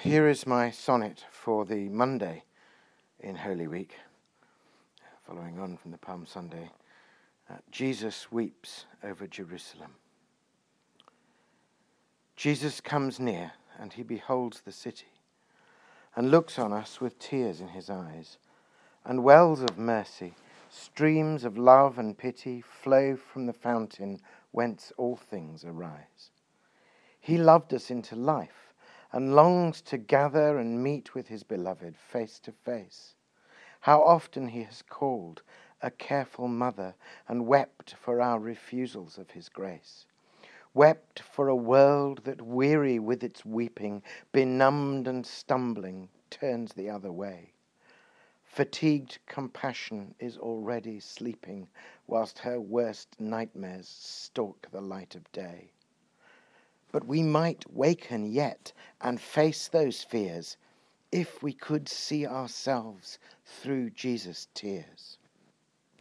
Here is my sonnet for the Monday in Holy Week, following on from the Palm Sunday. Jesus weeps over Jerusalem. Jesus comes near, and he beholds the city, and looks on us with tears in his eyes, and wells of mercy, streams of love and pity flow from the fountain whence all things arise. He loved us into life, and longs to gather and meet with his beloved face to face. How often he has called, a careful mother, and wept for our refusals of his grace. Wept for a world that, weary with its weeping, benumbed and stumbling, turns the other way. Fatigued compassion is already sleeping, whilst her worst nightmares stalk the light of day. But we might waken yet and face those fears if we could see ourselves through Jesus' tears.